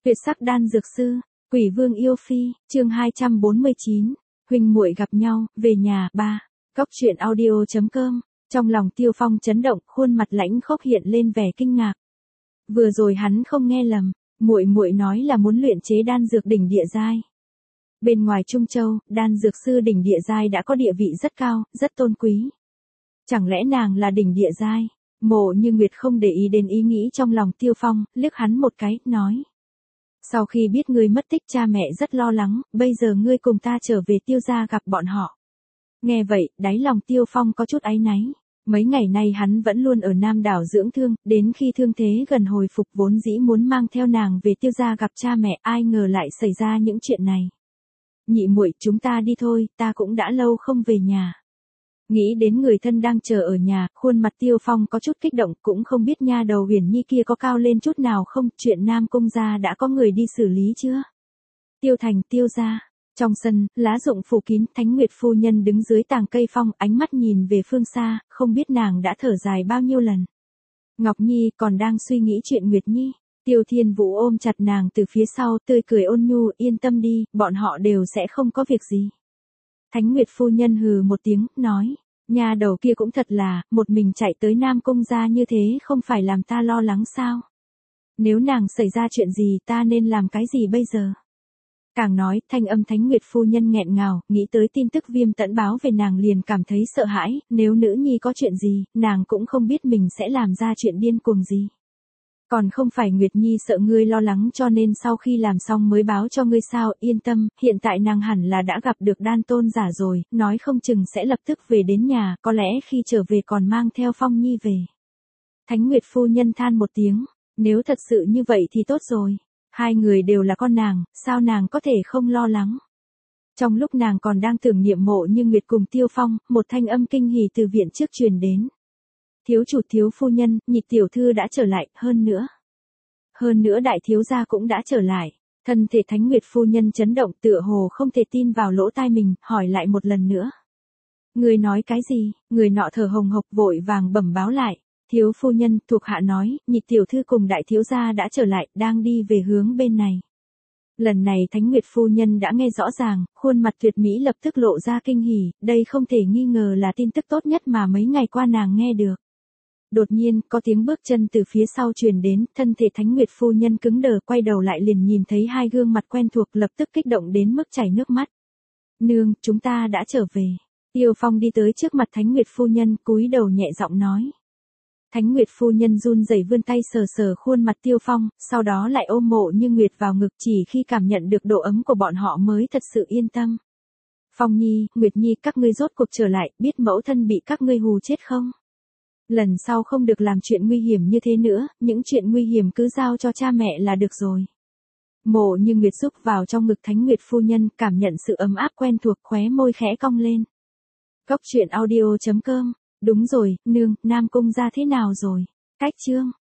Tuyệt sắc đan dược sư, Quỷ Vương yêu phi, chương 249, huynh muội gặp nhau, về nhà, 3. Góc truyện audio.com. Trong lòng Tiêu Phong chấn động, khuôn mặt lãnh khốc hiện lên vẻ kinh ngạc. Vừa rồi hắn không nghe lầm, muội muội nói là muốn luyện chế đan dược đỉnh địa giai. Bên ngoài Trung Châu, đan dược sư đỉnh địa giai đã có địa vị rất cao, rất tôn quý. Chẳng lẽ nàng là đỉnh địa giai? Mộ Như Nguyệt không để ý đến ý nghĩ trong lòng Tiêu Phong, liếc hắn một cái, nói. Sau khi biết ngươi mất tích cha mẹ rất lo lắng, bây giờ ngươi cùng ta trở về Tiêu gia gặp bọn họ. Nghe vậy, đáy lòng Tiêu Phong có chút áy náy. Mấy ngày nay hắn vẫn luôn ở Nam đảo dưỡng thương, đến khi thương thế gần hồi phục vốn dĩ muốn mang theo nàng về Tiêu gia gặp cha mẹ, ai ngờ lại xảy ra những chuyện này. Nhị muội, chúng ta đi thôi, ta cũng đã lâu không về nhà. Nghĩ đến người thân đang chờ ở nhà, khuôn mặt Tiêu Phong có chút kích động, cũng không biết nha đầu Huyền Nhi kia có cao lên chút nào không, chuyện Nam Cung gia đã có người đi xử lý chưa? Tiêu Thành, Tiêu gia. Trong sân, lá rụng phủ kín, Thánh Nguyệt phu nhân đứng dưới tàng cây phong, ánh mắt nhìn về phương xa, không biết nàng đã thở dài bao nhiêu lần. Ngọc Nhi còn đang suy nghĩ chuyện Nguyệt Nhi. Tiêu Thiên Vũ ôm chặt nàng từ phía sau, tươi cười ôn nhu, yên tâm đi, bọn họ đều sẽ không có việc gì. Thánh Nguyệt phu nhân hừ một tiếng, nói, nhà đầu kia cũng thật là, một mình chạy tới Nam Cung gia như thế không phải làm ta lo lắng sao? Nếu nàng xảy ra chuyện gì ta nên làm cái gì bây giờ? Càng nói, thanh âm Thánh Nguyệt phu nhân nghẹn ngào, nghĩ tới tin tức Viêm Tẫn báo về nàng liền cảm thấy sợ hãi, nếu nữ nhi có chuyện gì, nàng cũng không biết mình sẽ làm ra chuyện điên cuồng gì. Còn không phải Nguyệt Nhi sợ ngươi lo lắng cho nên sau khi làm xong mới báo cho ngươi sao, yên tâm, hiện tại nàng hẳn là đã gặp được đan tôn giả rồi, nói không chừng sẽ lập tức về đến nhà, có lẽ khi trở về còn mang theo Phong Nhi về. Thánh Nguyệt phu nhân than một tiếng, nếu thật sự như vậy thì tốt rồi. Hai người đều là con nàng, sao nàng có thể không lo lắng. Trong lúc nàng còn đang tưởng niệm Mộ Như Nguyệt cùng Tiêu Phong, một thanh âm kinh hỉ từ viện trước truyền đến. Thiếu chủ thiếu phu nhân, Nhị tiểu thư đã trở lại, hơn nữa đại thiếu gia cũng đã trở lại. Thân thể Thánh Nguyệt phu nhân chấn động, tựa hồ không thể tin vào lỗ tai mình, hỏi lại một lần nữa. Người nói cái gì? Người nọ thở hồng hộc vội vàng bẩm báo lại. Thiếu phu nhân, thuộc hạ nói, Nhị tiểu thư cùng đại thiếu gia đã trở lại, đang đi về hướng bên này. Lần này Thánh Nguyệt phu nhân đã nghe rõ ràng, khuôn mặt tuyệt mỹ lập tức lộ ra kinh hỉ, đây không thể nghi ngờ là tin tức tốt nhất mà mấy ngày qua nàng nghe được. Đột nhiên, có tiếng bước chân từ phía sau truyền đến, thân thể Thánh Nguyệt phu nhân cứng đờ, quay đầu lại liền nhìn thấy hai gương mặt quen thuộc, lập tức kích động đến mức chảy nước mắt. Nương, chúng ta đã trở về. Tiêu Phong đi tới trước mặt Thánh Nguyệt phu nhân, cúi đầu nhẹ giọng nói. Thánh Nguyệt phu nhân run rẩy vươn tay sờ sờ khuôn mặt Tiêu Phong, sau đó lại ôm Mộ Như Nguyệt vào ngực, chỉ khi cảm nhận được độ ấm của bọn họ mới thật sự yên tâm. Phong Nhi, Nguyệt Nhi, các ngươi rốt cuộc trở lại, biết mẫu thân bị các ngươi hù chết không? Lần sau không được làm chuyện nguy hiểm như thế nữa, những chuyện nguy hiểm cứ giao cho cha mẹ là được rồi. Mộ Như Nguyệt xúc vào trong ngực Thánh Nguyệt phu nhân, cảm nhận sự ấm áp quen thuộc, khóe môi khẽ cong lên. Góc truyện audio.com. Đúng rồi, nương, Nam Cung gia thế nào rồi? Cách chương.